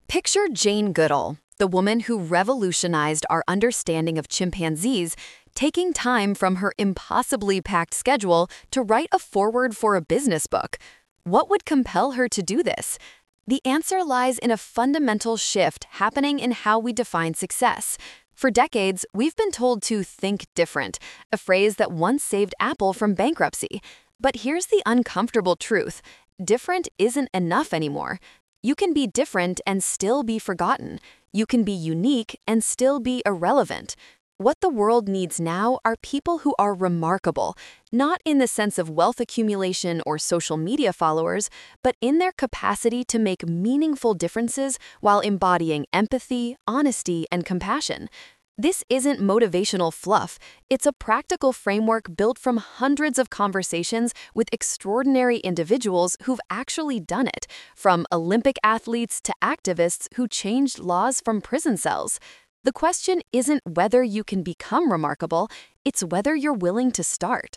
Picture Jane Goodall, the woman who revolutionized our understanding of chimpanzees, taking time from her impossibly packed schedule to write a foreword for a business book. What would compel her to do this? The answer lies in a fundamental shift happening in how we define success. For decades, we've been told to think different, a phrase that once saved Apple from bankruptcy. But here's the uncomfortable truth. Different isn't enough anymore. You can be different and still be forgotten. You can be unique and still be irrelevant. What the world needs now are people who are remarkable, not in the sense of wealth accumulation or social media followers, but in their capacity to make meaningful differences while embodying empathy, honesty, and compassion. This isn't motivational fluff. It's a practical framework built from hundreds of conversations with extraordinary individuals who've actually done it, from Olympic athletes to activists who changed laws from prison cells. The question isn't whether you can become remarkable, it's whether you're willing to start.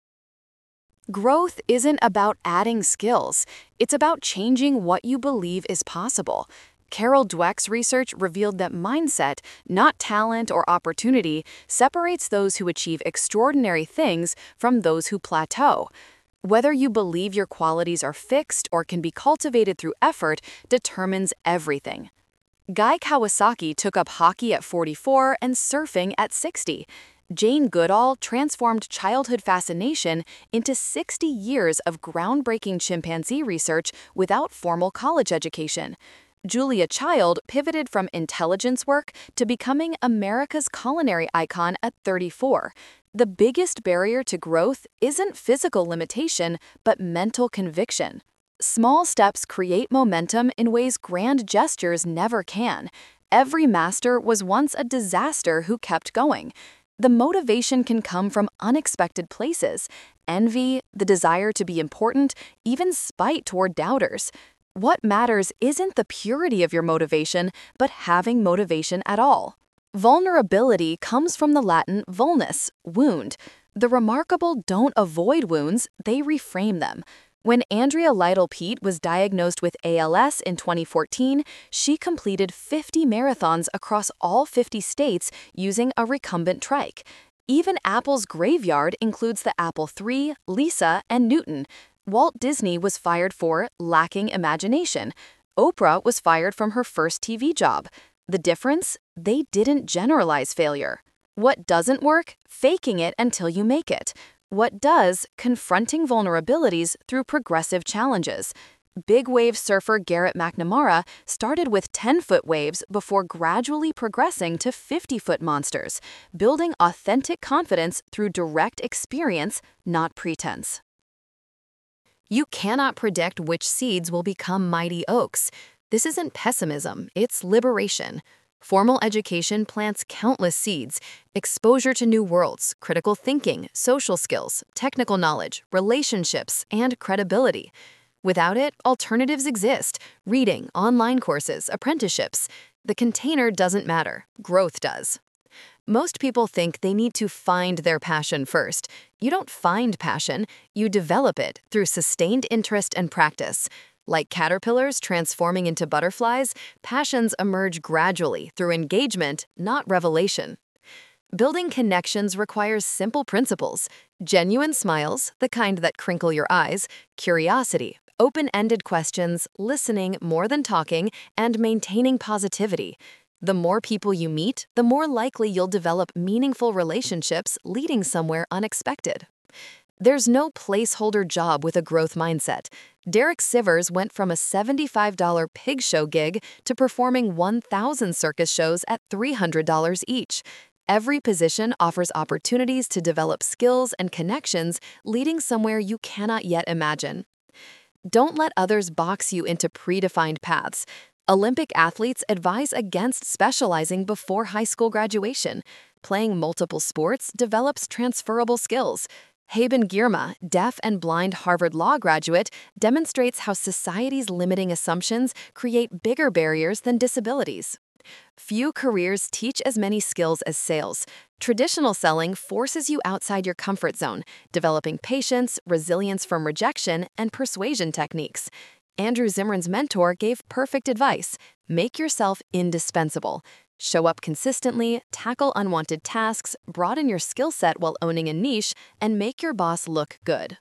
Growth isn't about adding skills. It's about changing what you believe is possible. Carol Dweck's research revealed that mindset, not talent or opportunity, separates those who achieve extraordinary things from those who plateau. Whether you believe your qualities are fixed or can be cultivated through effort determines everything. Guy Kawasaki took up hockey at 44 and surfing at 60. Jane Goodall transformed childhood fascination into 60 years of groundbreaking chimpanzee research without formal college education. Julia Child pivoted from intelligence work to becoming America's culinary icon at 34. The biggest barrier to growth isn't physical limitation, but mental conviction. Small steps create momentum in ways grand gestures never can. Every master was once a disaster who kept going. The motivation can come from unexpected places: envy, the desire to be important, even spite toward doubters. What matters isn't the purity of your motivation, but having motivation at all. Vulnerability comes from the Latin vulnus, wound. The remarkable don't avoid wounds, they reframe them. When Andrea Lytle-Peet was diagnosed with ALS in 2014, she completed 50 marathons across all 50 states using a recumbent trike. Even Apple's graveyard includes the Apple III, Lisa, and Newton. Walt Disney was fired for lacking imagination. Oprah was fired from her first TV job. The difference? They didn't generalize failure. What doesn't work? Faking it until you make it. What does? Confronting vulnerabilities through progressive challenges. Big wave surfer Garrett McNamara started with 10-foot waves before gradually progressing to 50-foot monsters, building authentic confidence through direct experience, not pretense. You cannot predict which seeds will become mighty oaks. This isn't pessimism, it's liberation. Formal education plants countless seeds: exposure to new worlds, critical thinking, social skills, technical knowledge, relationships, and credibility. Without it, alternatives exist: reading, online courses, apprenticeships. The container doesn't matter, growth does. Most people think they need to find their passion first. You don't find passion, you develop it through sustained interest and practice. Like caterpillars transforming into butterflies, passions emerge gradually through engagement, not revelation. Building connections requires simple principles: genuine smiles, the kind that crinkle your eyes, curiosity, open-ended questions, listening more than talking, and maintaining positivity. The more people you meet, the more likely you'll develop meaningful relationships leading somewhere unexpected. There's no placeholder job with a growth mindset. Derek Sivers went from a $75 pig show gig to performing 1,000 circus shows at $300 each. Every position offers opportunities to develop skills and connections, leading somewhere you cannot yet imagine. Don't let others box you into predefined paths. Olympic athletes advise against specializing before high school graduation. Playing multiple sports develops transferable skills. Haben Girma, deaf and blind Harvard Law graduate, demonstrates how society's limiting assumptions create bigger barriers than disabilities. Few careers teach as many skills as sales. Traditional selling forces you outside your comfort zone, developing patience, resilience from rejection, and persuasion techniques. Andrew Zimmern's mentor gave perfect advice: make yourself indispensable. Show up consistently, tackle unwanted tasks, broaden your skill set while owning a niche, and make your boss look good.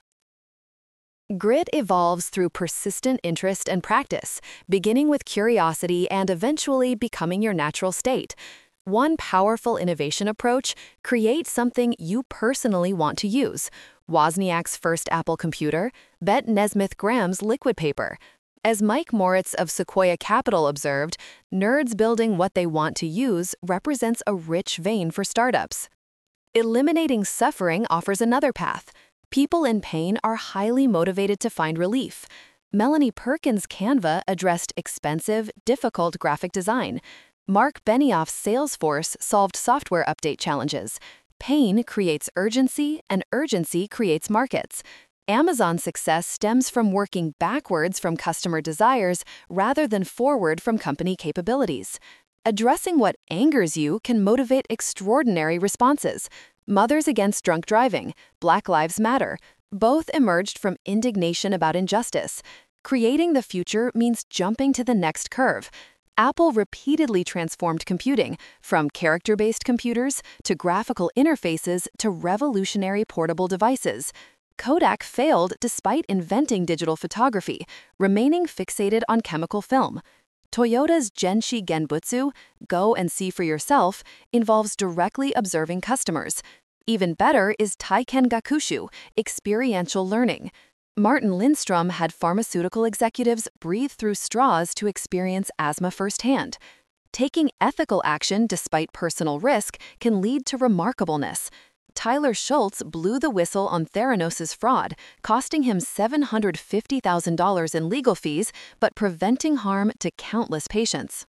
Grit evolves through persistent interest and practice, beginning with curiosity and eventually becoming your natural state. One powerful innovation approach: create something you personally want to use. Wozniak's first Apple computer, Bet Nesmith Graham's liquid paper. As Mike Moritz of Sequoia Capital observed, nerds building what they want to use represents a rich vein for startups. Eliminating suffering offers another path. People in pain are highly motivated to find relief. Melanie Perkins' Canva addressed expensive, difficult graphic design. Mark Benioff's Salesforce solved software update challenges. Pain creates urgency, and urgency creates markets. Amazon's success stems from working backwards from customer desires rather than forward from company capabilities. Addressing what angers you can motivate extraordinary responses. Mothers Against Drunk Driving, Black Lives Matter, both emerged from indignation about injustice. Creating the future means jumping to the next curve. Apple repeatedly transformed computing, from character-based computers to graphical interfaces to revolutionary portable devices. Kodak failed despite inventing digital photography, remaining fixated on chemical film. Toyota's Genshi Genbutsu, go and see for yourself, involves directly observing customers. Even better is Taiken Gakushu, experiential learning. Martin Lindstrom had pharmaceutical executives breathe through straws to experience asthma firsthand. Taking ethical action despite personal risk can lead to remarkableness. Tyler Schultz blew the whistle on Theranos' fraud, costing him $750,000 in legal fees, but preventing harm to countless patients.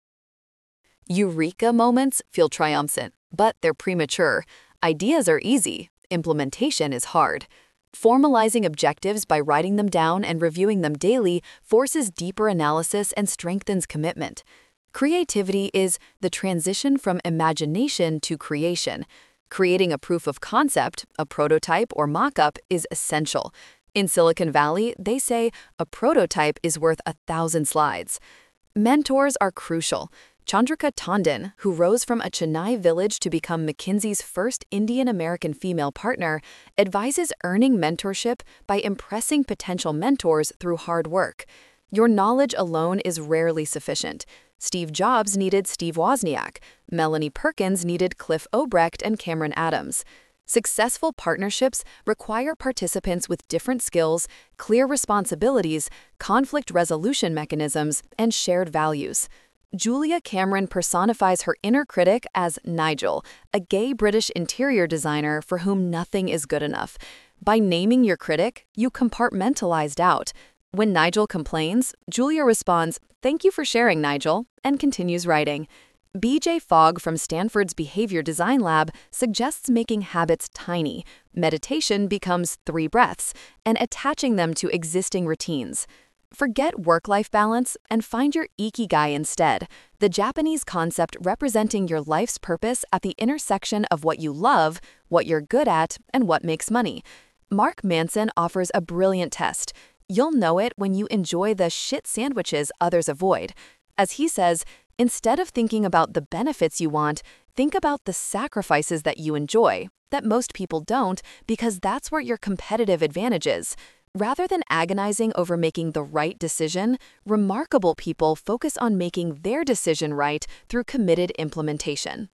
Eureka moments feel triumphant, but they're premature. Ideas are easy, implementation is hard. Formalizing objectives by writing them down and reviewing them daily forces deeper analysis and strengthens commitment. Creativity is the transition from imagination to creation. Creating a proof of concept, a prototype or mock-up, is essential. In Silicon Valley, they say a prototype is worth 1,000 slides. Mentors are crucial. Chandrika Tandon, who rose from a Chennai village to become McKinsey's first Indian-American female partner, advises earning mentorship by impressing potential mentors through hard work. Your knowledge alone is rarely sufficient. Steve Jobs needed Steve Wozniak. Melanie Perkins needed Cliff Obrecht and Cameron Adams. Successful partnerships require participants with different skills, clear responsibilities, conflict resolution mechanisms, and shared values. Julia Cameron personifies her inner critic as Nigel, a gay British interior designer for whom nothing is good enough. By naming your critic, you compartmentalize doubt. When Nigel complains, Julia responds, "Thank you for sharing, Nigel," and continues writing. BJ Fogg from Stanford's Behavior Design Lab suggests making habits tiny. Meditation becomes 3 breaths, and attaching them to existing routines. Forget work-life balance and find your ikigai instead, the Japanese concept representing your life's purpose at the intersection of what you love, what you're good at, and what makes money. Mark Manson offers a brilliant test. You'll know it when you enjoy the shit sandwiches others avoid. As he says, instead of thinking about the benefits you want, think about the sacrifices that you enjoy, that most people don't, because that's where your competitive advantage is. Rather than agonizing over making the right decision, remarkable people focus on making their decision right through committed implementation.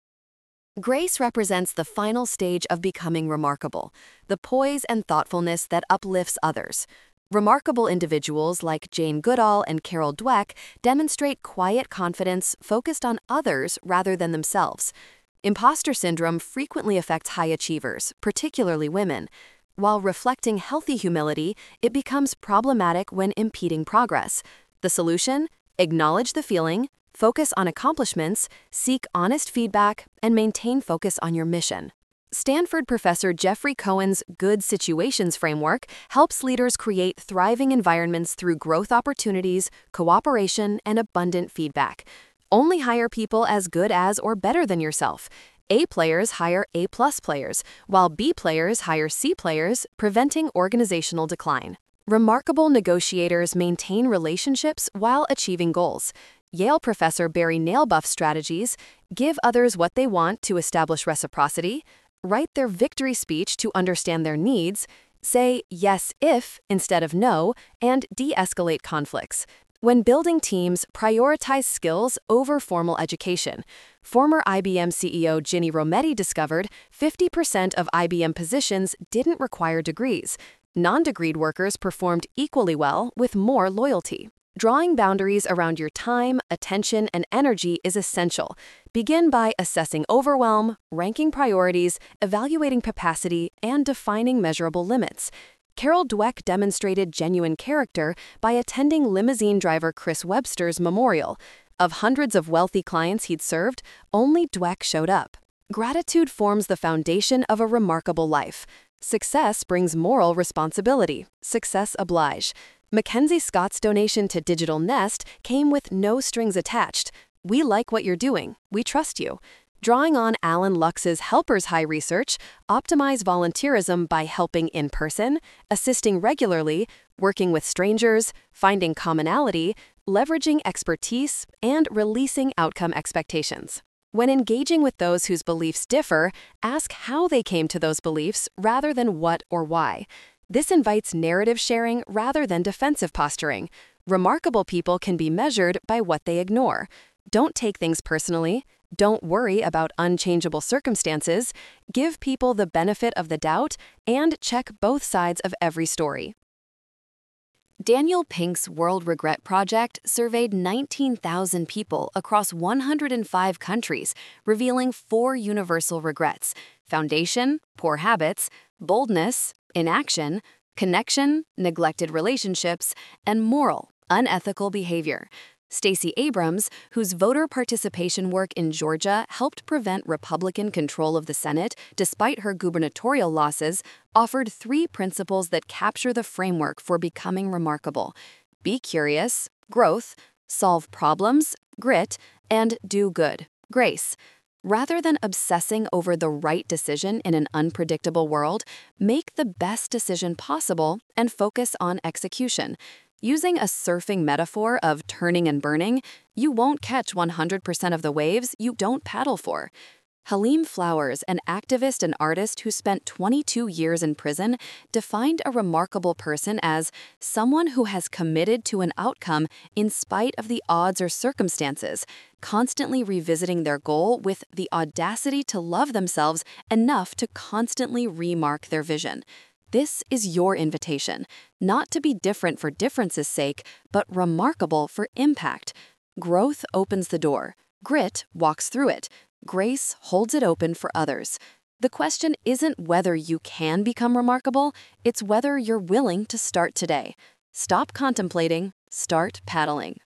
Grace represents the final stage of becoming remarkable, the poise and thoughtfulness that uplifts others. Remarkable individuals like Jane Goodall and Carol Dweck demonstrate quiet confidence focused on others rather than themselves. Imposter syndrome frequently affects high achievers, particularly women. While reflecting healthy humility, it becomes problematic when impeding progress. The solution? Acknowledge the feeling, focus on accomplishments, seek honest feedback, and maintain focus on your mission. Stanford professor Jeffrey Cohen's Good Situations framework helps leaders create thriving environments through growth opportunities, cooperation, and abundant feedback. Only hire people as good as or better than yourself. A players hire A+ players, while B players hire C players, preventing organizational decline. Remarkable negotiators maintain relationships while achieving goals. Yale professor Barry Nailbuff's strategies: give others what they want to establish reciprocity, write their victory speech to understand their needs, say yes if instead of no, and de-escalate conflicts. When building teams, prioritize skills over formal education. Former IBM CEO Ginny Rometty discovered 50% of IBM positions didn't require degrees. Non-degreed workers performed equally well with more loyalty. Drawing boundaries around your time, attention, and energy is essential. Begin by assessing overwhelm, ranking priorities, evaluating capacity, and defining measurable limits. Carol Dweck demonstrated genuine character by attending limousine driver Chris Webster's memorial. Of hundreds of wealthy clients he'd served, only Dweck showed up. Gratitude forms the foundation of a remarkable life. Success brings moral responsibility. Success oblige. Mackenzie Scott's donation to Digital Nest came with no strings attached. We like what you're doing. We trust you. Drawing on Alan Lux's Helpers High research, optimize volunteerism by helping in person, assisting regularly, working with strangers, finding commonality, leveraging expertise, and releasing outcome expectations. When engaging with those whose beliefs differ, ask how they came to those beliefs rather than what or why. This invites narrative sharing rather than defensive posturing. Remarkable people can be measured by what they ignore. Don't take things personally. Don't worry about unchangeable circumstances. Give people the benefit of the doubt and check both sides of every story. Daniel Pink's World Regret Project surveyed 19,000 people across 105 countries, revealing 4 universal regrets: foundation, poor habits; boldness, inaction; connection, neglected relationships; and moral, unethical behavior. Stacey Abrams, whose voter participation work in Georgia helped prevent Republican control of the Senate despite her gubernatorial losses, offered 3 principles that capture the framework for becoming remarkable: be curious, growth; solve problems, grit; and do good, grace. Rather than obsessing over the right decision in an unpredictable world, make the best decision possible and focus on execution. Using a surfing metaphor of turning and burning, you won't catch 100% of the waves you don't paddle for. Halim Flowers, an activist and artist who spent 22 years in prison, defined a remarkable person as someone who has committed to an outcome in spite of the odds or circumstances, constantly revisiting their goal with the audacity to love themselves enough to constantly remark their vision. This is your invitation, not to be different for difference's sake, but remarkable for impact. Growth opens the door. Grit walks through it. Grace holds it open for others. The question isn't whether you can become remarkable, it's whether you're willing to start today. Stop contemplating, start paddling.